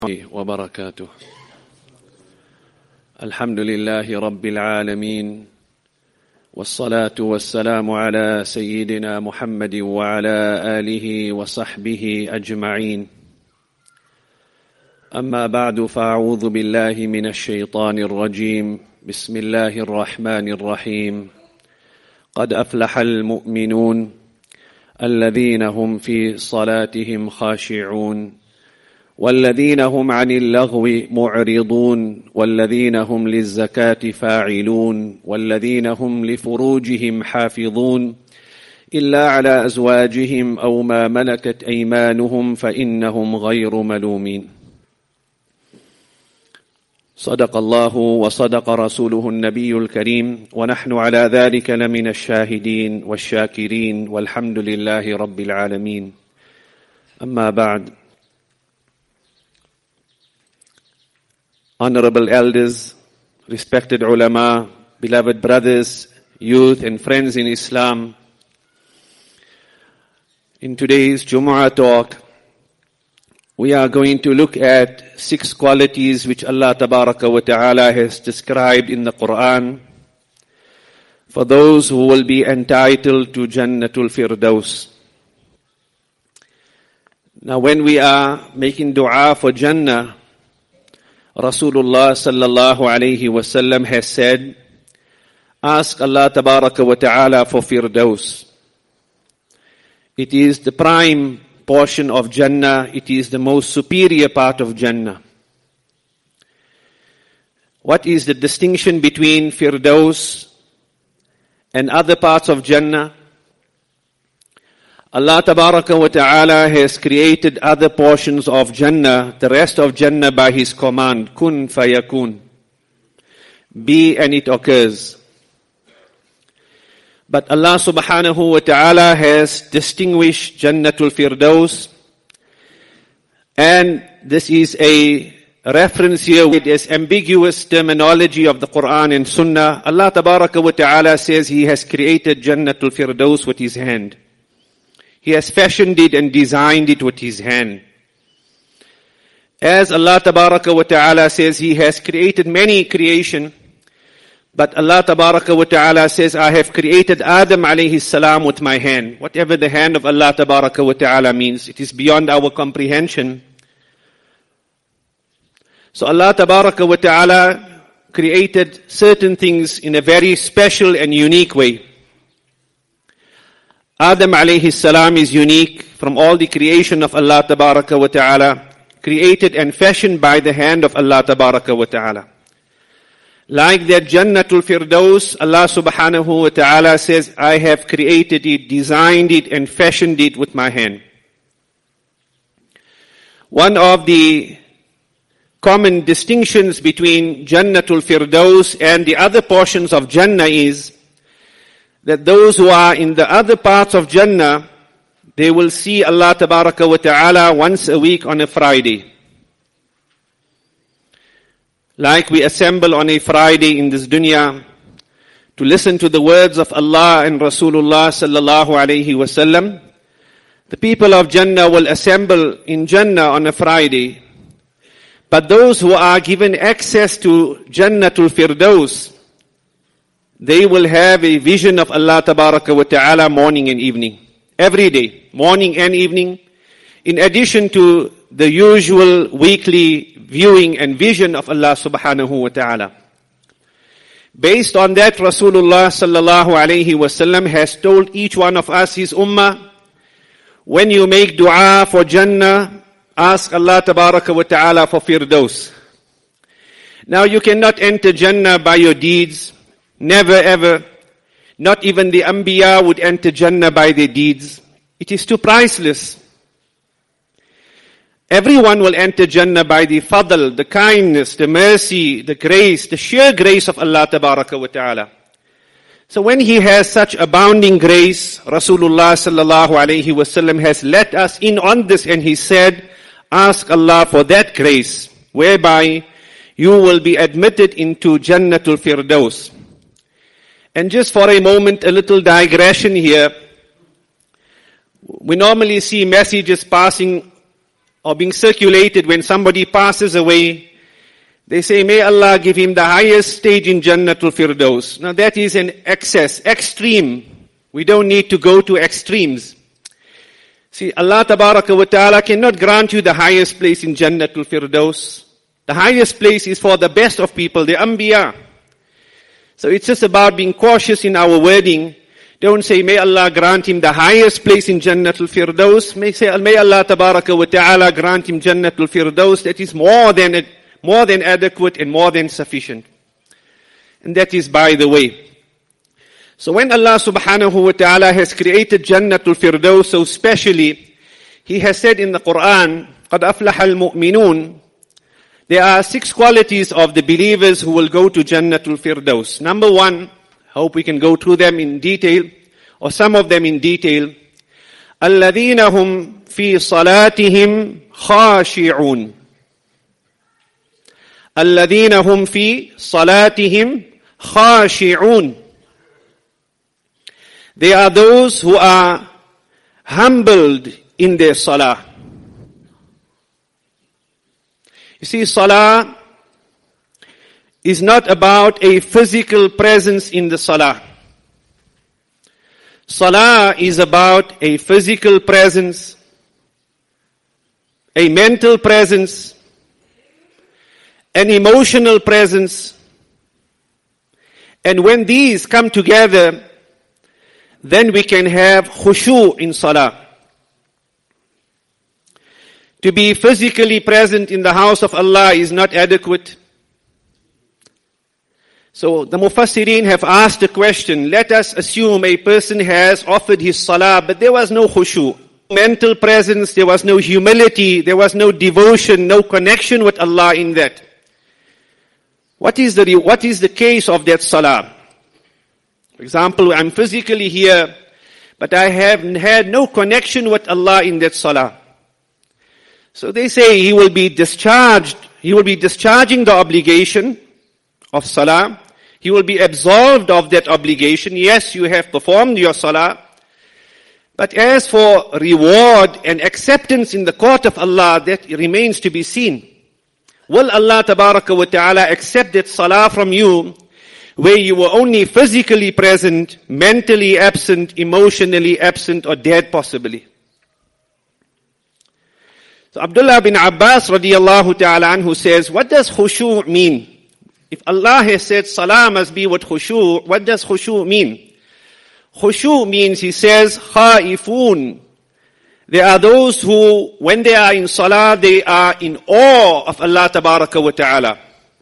وبركاته. الحمد لله رب العالمين، والصلاة والسلام على سيدنا محمد وعلى آله وصحبه أجمعين. أما بعد، فأعوذ بالله من الشيطان الرجيم. بسم الله الرحمن الرحيم. قد أفلح المؤمنون الذين هم في صلاتهم خاشعون والذين هم عن اللغو معرضون والذين هم للزكاة فاعلون والذين هم لفروجهم حافظون إلا على أزواجهم أو ما ملكت أيمانهم فإنهم غير ملومين. صدق الله وصدق رسوله النبي الكريم، ونحن على ذلك لمن الشاهدين والشاكرين، والحمد لله رب العالمين. أما بعد. Honorable elders, respected ulama, beloved brothers, youth and friends in Islam, in today's Jumu'ah talk, we are going to look at 6 qualities which Allah Tabaraka wa Ta'ala has described in the Quran for those who will be entitled to Jannatul Firdaus. Now, when we are making dua for Jannah, Rasulullah sallallahu alayhi wasallam has said, ask Allah Tabaraka wa Ta'ala for Firdaus. It is the prime portion of Jannah. It is the most superior part of Jannah. What is the distinction between Firdaus and other parts of Jannah? Allah Tabaraka wa Ta'ala has created other portions of Jannah, the rest of Jannah, by His command, kun fayakun. Be and it occurs. But Allah Subhanahu wa Ta'ala has distinguished Jannatul Firdaus, and this is a reference here with this ambiguous terminology of the Quran and Sunnah. Allah Tabaraka wa Ta'ala says He has created Jannatul Firdaus with His hand. He has fashioned it and designed it with His hand. As Allah Tabaraka wa Ta'ala says, He has created many creation, but Allah Tabaraka wa Ta'ala says, I have created Adam alayhi salam with my hand. Whatever the hand of Allah Tabaraka wa Ta'ala means, it is beyond our comprehension. So Allah Tabaraka wa Ta'ala created certain things in a very special and unique way. Adam alayhi salam is unique from all the creation of Allah Tabaraka wa Ta'ala, created and fashioned by the hand of Allah Tabaraka wa Ta'ala. Like that Jannatul Firdaus, Allah Subhanahu wa Ta'ala says, I have created it, designed it and fashioned it with my hand. One of the common distinctions between Jannatul Firdaus and the other portions of Jannah is that those who are in the other parts of Jannah, they will see Allah Tabaraka wa Ta'ala once a week on a Friday. Like we assemble on a Friday in this dunya to listen to the words of Allah and Rasulullah sallallahu alayhi wasallam, the people of Jannah will assemble in Jannah on a Friday. But those who are given access to Jannatul Firdaus, they will have a vision of Allah Tabaraka wa Ta'ala morning and evening. Every day, morning and evening. In addition to the usual weekly viewing and vision of Allah Subhanahu wa Ta'ala. Based on that, Rasulullah sallallahu alayhi wasallam has told each one of us, his ummah, when you make dua for Jannah, ask Allah Tabaraka wa Ta'ala for Firdaus. Now you cannot enter Jannah by your deeds. Never ever. Not even the Anbiya would enter Jannah by their deeds. It is too priceless. Everyone will enter Jannah by the fadl, the kindness, the mercy, the grace, the sheer grace of Allah Tabaraka wa Ta'ala. So when He has such abounding grace, Rasulullah sallallahu alayhi wasallam has let us in on this, and He said, ask Allah for that grace, whereby you will be admitted into Jannatul Firdaus. And just for a moment, a little digression here. We normally see messages passing or being circulated when somebody passes away. They say, may Allah give him the highest stage in Jannatul Firdaus. Now that is an excess, extreme. We don't need to go to extremes. See, Allah Tabaraka wa Ta'ala cannot grant you the highest place in Jannatul Firdaus. The highest place is for the best of people, the Anbiya. So it's just about being cautious in our wording. Don't say, may Allah grant him the highest place in Jannatul Firdaus. May Allah Tabaraka wa Ta'ala grant him Jannatul Firdaus. That is more than adequate and more than sufficient. And that is by the way. So when Allah subhanahu wa ta'ala has created Jannatul Firdaus so specially, He has said in the Quran, قَدْ أَفْلَحَ الْمُؤْمِنُونَ. There are 6 qualities of the believers who will go to Jannatul Firdaus. Number 1, hope we can go through them in detail, or some of them in detail. الَّذِينَ هُمْ فِي صَلَاتِهِمْ خَاشِعُونَ. الَّذِينَ هُمْ فِي صَلَاتِهِمْ خَاشِعُونَ. They are those who are humbled in their salah. You see, salah is not about a physical presence in the salah. Salah is about a physical presence, a mental presence, an emotional presence. And when these come together, then we can have khushu in salah. To be physically present in the house of Allah is not adequate. So the Mufassirin have asked the question, let us assume a person has offered his salah, but there was no khushu. Mental presence, there was no humility, there was no devotion, no connection with Allah in that. What is the case of that salah? For example, I'm physically here, but I have had no connection with Allah in that salah. So they say he will be discharged. He will be discharging the obligation of salah. He will be absolved of that obligation. Yes, you have performed your salah. But as for reward and acceptance in the court of Allah, that remains to be seen. Will Allah Tabaraka wa Ta'ala accept that salah from you where you were only physically present, mentally absent, emotionally absent, or dead possibly? So Abdullah bin Abbas radiyallahu ta'ala anhu says, what does khushu' mean? If Allah has said salah must be with khushu', what does khushu' mean? Khushu' means, he says, khaifun. There are those who, when they are in salah, they are in awe of Allah Tabaraka wa Ta'ala.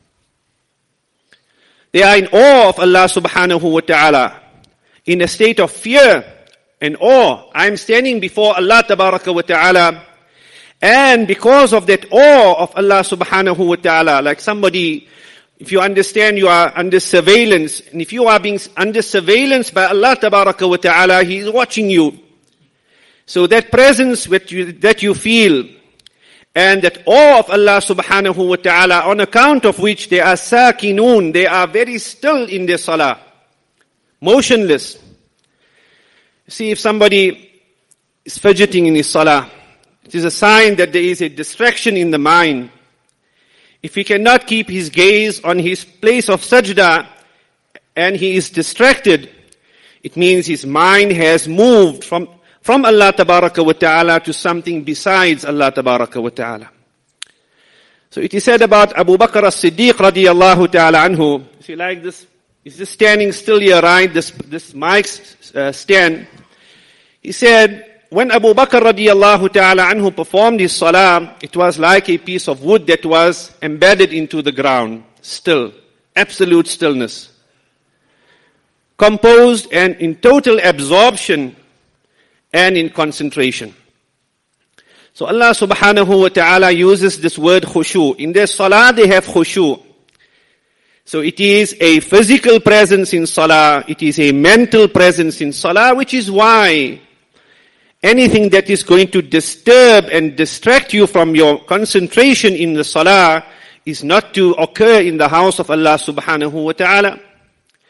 They are in awe of Allah subhanahu wa ta'ala, in a state of fear and awe. I'm standing before Allah Tabaraka wa Ta'ala, and because of that awe of Allah subhanahu wa ta'ala, like somebody, if you understand you are under surveillance, and if you are being under surveillance by Allah Tabaraka wa Ta'ala, He is watching you. So that presence that you feel, and that awe of Allah subhanahu wa ta'ala, on account of which they are sakinun, they are very still in their salah, motionless. See, if somebody is fidgeting in his salah, it is a sign that there is a distraction in the mind. If he cannot keep his gaze on his place of sajda, and he is distracted, it means his mind has moved from Allah Tabaraka wa Ta'ala to something besides Allah Tabaraka wa Ta'ala. So it is said about Abu Bakr as-Siddiq radiyallahu ta'ala anhu. See, like this, is this standing still here, right? This mic stand. He said, when Abu Bakr radiyallahu ta'ala anhu performed his salah, it was like a piece of wood that was embedded into the ground. Still. Absolute stillness. Composed and in total absorption and in concentration. So Allah subhanahu wa ta'ala uses this word khushu. In their salah they have khushu. So it is a physical presence in salah, it is a mental presence in salah, which is why anything that is going to disturb and distract you from your concentration in the salah is not to occur in the house of Allah subhanahu wa ta'ala.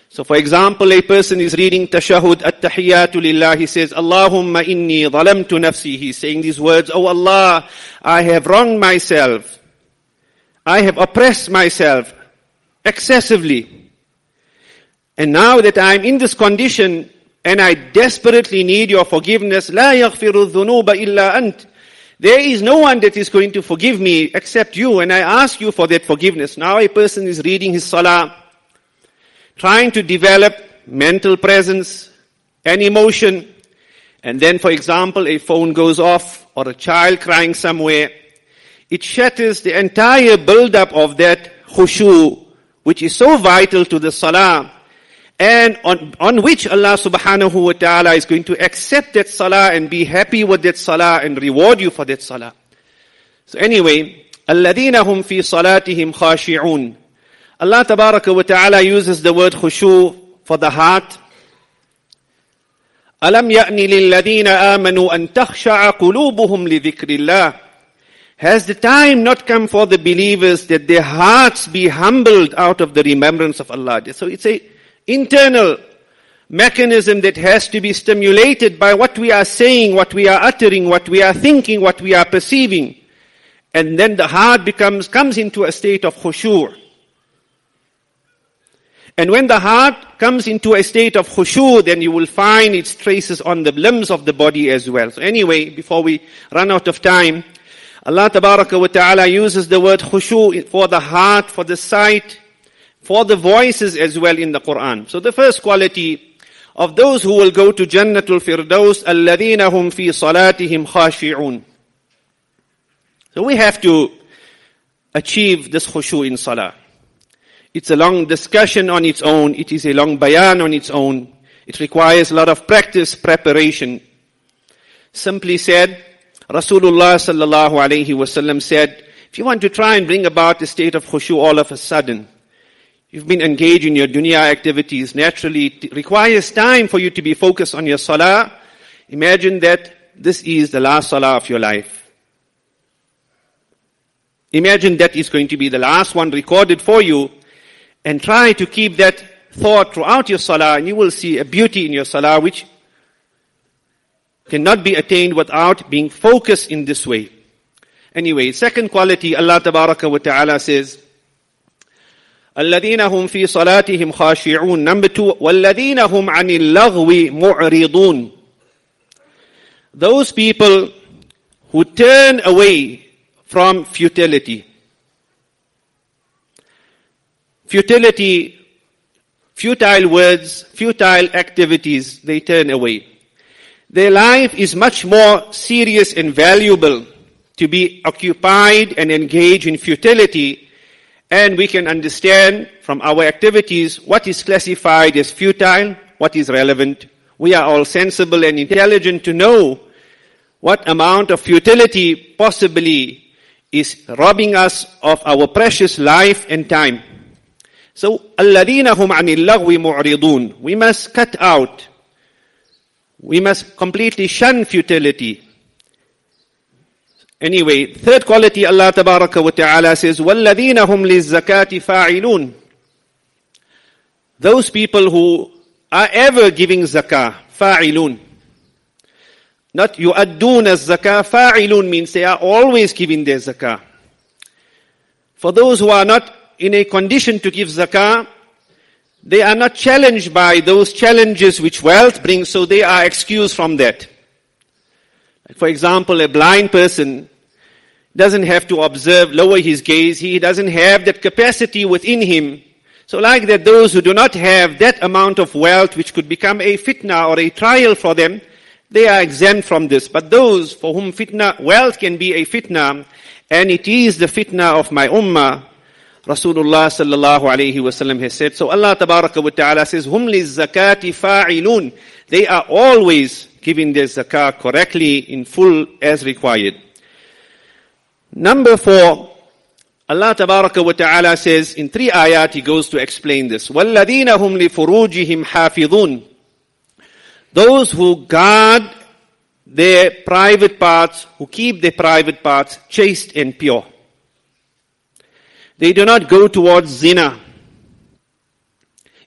So for example, a person is reading Tashahhud, At-Tahiyyatu Lillah, he says, Allahumma inni zalamtu nafsi. He's saying these words, Oh Allah, I have wronged myself. I have oppressed myself excessively. And now that I'm in this condition, and I desperately need your forgiveness, La yaghfiru dhunuba illa ant. There is no one that is going to forgive me except you, and I ask you for that forgiveness. Now a person is reading his salah, trying to develop mental presence and emotion, and then, for example, a phone goes off or a child crying somewhere. It shatters the entire build-up of that khushu, which is so vital to the salah, and on which Allah subhanahu wa ta'ala is going to accept that salah and be happy with that salah and reward you for that salah. So anyway, الَّذِينَ هُمْ فِي صَلَاتِهِمْ خَاشِعُونَ. Allah tabaraka wa ta'ala uses the word khushu for the heart. أَلَمْ يَأْنِ لِلَّذِينَ آمَنُوا أَن تَخْشَعَ قُلُوبُهُمْ لِذِكْرِ اللَّهِ. Has the time not come for the believers that their hearts be humbled out of the remembrance of Allah? So it's a internal mechanism that has to be stimulated by what we are saying, what we are uttering, what we are thinking, what we are perceiving. And then the heart comes into a state of khushu'. And when the heart comes into a state of khushu', then you will find its traces on the limbs of the body as well. So anyway, before we run out of time, Allah tabaraka wa ta'ala uses the word khushu' for the heart, for the sight, for the voices as well in the Quran. So the first quality of those who will go to Jannatul Firdaus, الَّذِينَ هُمْ فِي صَلَاتِهِمْ خَاشِعُونَ. So we have to achieve this khushu' in salah. It's a long discussion on its own. It is a long bayan on its own. It requires a lot of practice, preparation. Simply said, Rasulullah sallallahu alayhi wasallam said, if you want to try and bring about a state of khushu' all of a sudden, you've been engaged in your dunya activities. Naturally, it requires time for you to be focused on your salah. Imagine that this is the last salah of your life. Imagine that is going to be the last one recorded for you. And try to keep that thought throughout your salah, and you will see a beauty in your salah which cannot be attained without being focused in this way. Anyway, second quality, Allah tabaraka wa ta'ala says, الَّذِينَ هُمْ فِي صَلَاتِهِمْ خَاشِعُونَ. Number 2, وَالَّذِينَ هُمْ عَنِ اللَّغْوِ مُعْرِضُونَ. Those people who turn away from futility. Futility, futile words, futile activities, they turn away. Their life is much more serious and valuable to be occupied and engaged in futility, and we can understand from our activities what is classified as futile, what is relevant. We are all sensible and intelligent to know what amount of futility possibly is robbing us of our precious life and time. So, الَّذِينَ هُمْ عَنِ اللَّغْوِ مُعْرِضُونَ. We must cut out. We must completely shun futility. Anyway, third quality, Allah tabaraka wa ta'ala says, وَالَّذِينَ هُمْ لِلزَّكَاةِ فَاعِلُونَ. Those people who are ever giving zakah, fa'ilun. Not yu'adduna zakah, fa'ilun means they are always giving their zakah. For those who are not in a condition to give zakah, they are not challenged by those challenges which wealth brings, so they are excused from that. For example, a blind person doesn't have to observe, lower his gaze. He doesn't have that capacity within him. So like that, those who do not have that amount of wealth which could become a fitna or a trial for them, they are exempt from this. But those for whom wealth can be a fitna, and it is the fitna of my ummah, Rasulullah sallallahu alayhi wasallam has said. So Allah tabaraka wa ta'ala says, Hum lizzakati fa'ilun. They are always giving their zakah correctly, in full, as required. Number 4, Allah tabaraka wa ta'ala says, in 3 ayat, He goes to explain this. وَالَّذِينَ هُمْ لِفُرُوجِهِمْ حَافِظُونَ. Those who guard their private parts, who keep their private parts chaste and pure. They do not go towards zina.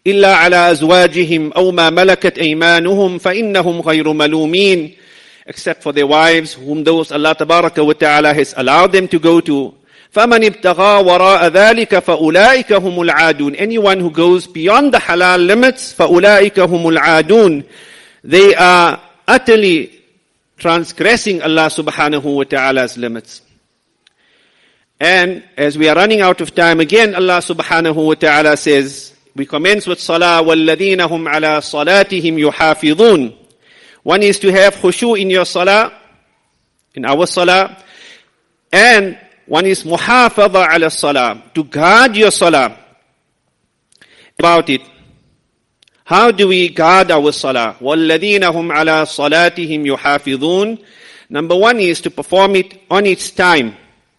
إلا على أزواجهم أو ما ملكت أيمانهم فإنهم غير ملومين, except for their wives, whom those Allah Tabaraka wa Ta'ala has allowed them to go to. فَمَنِ ابْتَغَى وَرَاءَ ذَلِكَ فَأُولَٰئِكَ هُمُ الْعَادُونَ. Anyone who goes beyond the halal limits, فَأُولَٰئِكَ هُمُ الْعَادُونَ, they are utterly transgressing Allah subhanahu wa ta'ala's limits. And as we are running out of time, again Allah subhanahu wa ta'ala says, we commence with salah, وَالَّذِينَ هُمْ عَلَىٰ صَلَاتِهِمْ يُحَافِظُونَ. One is to have khushu in your salah, in our salah, and one is muhafadha ala salah, to guard your salah. About it, how do we guard our salah? وَالَّذِينَ هُمْ عَلَىٰ صَلَاتِهِمْ يُحَافِظُونَ. Number one is to perform it on its time,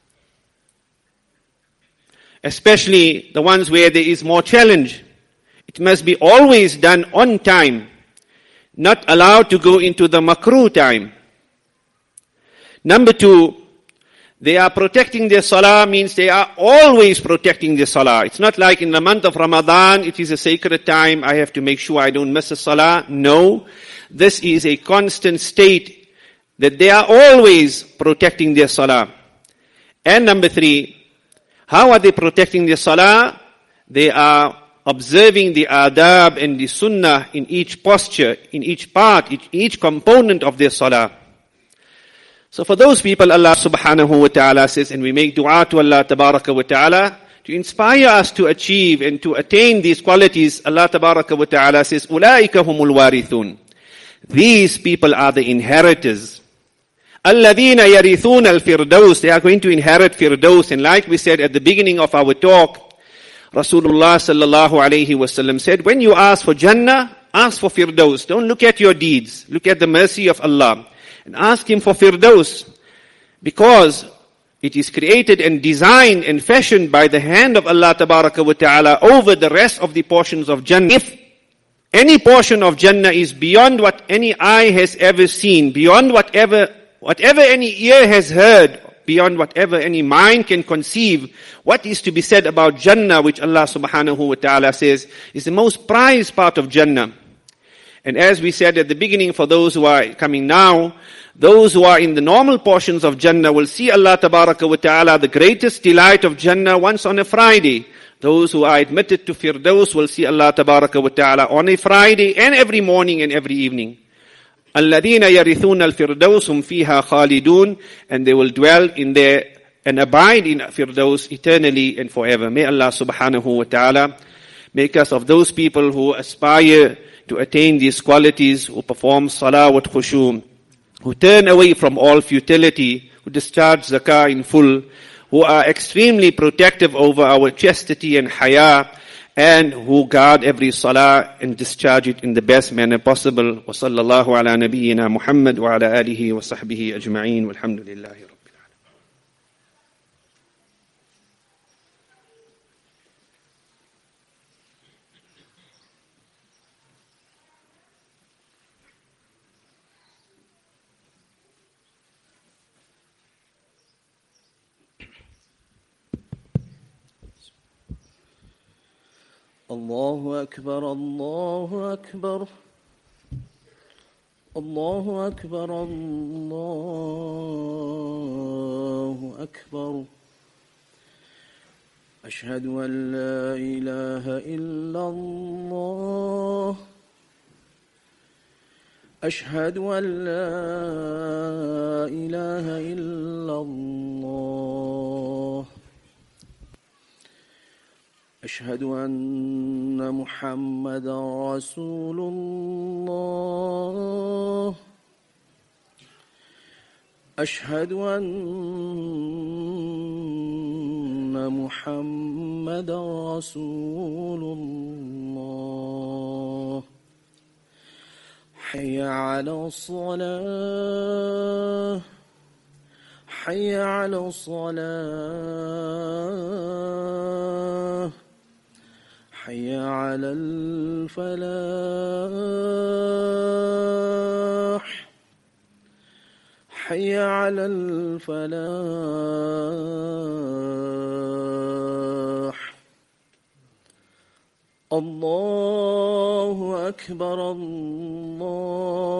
especially the ones where there is more challenge. It must be always done on time, not allowed to go into the makruh time. Number two, they are protecting their salah, means they are always protecting their salah. It's not like in the month of Ramadan, it is a sacred time, I have to make sure I don't miss a salah. No, this is a constant state that they are always protecting their salah. And number three, how are they protecting their salah? They are observing the adab and the sunnah in each posture, in each part, each component of their salah. So for those people, Allah subhanahu wa ta'ala says, and we make dua to Allah tabaraka wa ta'ala to inspire us to achieve and to attain these qualities. Allah tabaraka wa ta'ala says, أُولَٰئِكَ هُمُ الْوَارِثُونَ. These people are the inheritors. الَّذِينَ يَرِثُونَ الْفِرْدَوْسِ. They are going to inherit Firdaus. And like we said at the beginning of our talk, Rasulullah sallallahu alayhi wasallam said, when you ask for Jannah, ask for Firdaus. Don't look at your deeds. Look at the mercy of Allah. And ask Him for Firdaus, because it is created and designed and fashioned by the hand of Allah Tabaraka wa Ta'ala over the rest of the portions of Jannah. If any portion of Jannah is beyond what any eye has ever seen, beyond whatever any ear has heard, beyond whatever any mind can conceive, what is to be said about Jannah, which Allah Subhanahu wa Ta'ala says is the most prized part of Jannah. And as we said at the beginning, for those who are coming now, those who are in the normal portions of Jannah will see Allah Tabaraka wa Ta'ala, the greatest delight of Jannah, once on a Friday. Those who are admitted to Firdaus will see Allah Tabaraka wa Ta'ala on a Friday and every morning and every evening. الَّذِينَ يَرِثُونَ الْفِرْدَوْسُ هُمْ فِيهَا خَالِدُونَ. And they will dwell in there and abide in Firdaus eternally and forever. May Allah Subhanahu wa Ta'ala make us of those people who aspire to attain these qualities, who perform salah with khushu, who turn away from all futility, who discharge zakah in full, who are extremely protective over our chastity and haya, and who guard every salah and discharge it in the best manner possible. Wa sallallahu ala nabiyyina Muhammad wa ala alihi wa sahbihi ajma'in. Walhamdulillahi. الله أكبر الله أكبر الله أكبر الله أكبر أشهد أن لا إله إلا الله أشهد أن لا إله إلا الله أشهد أن محمدا رسول الله أشهد أن محمدا رسول الله حي على الصلاة حي على الصلاة حي على الفلاح حي على الفلاح الله أكبر الله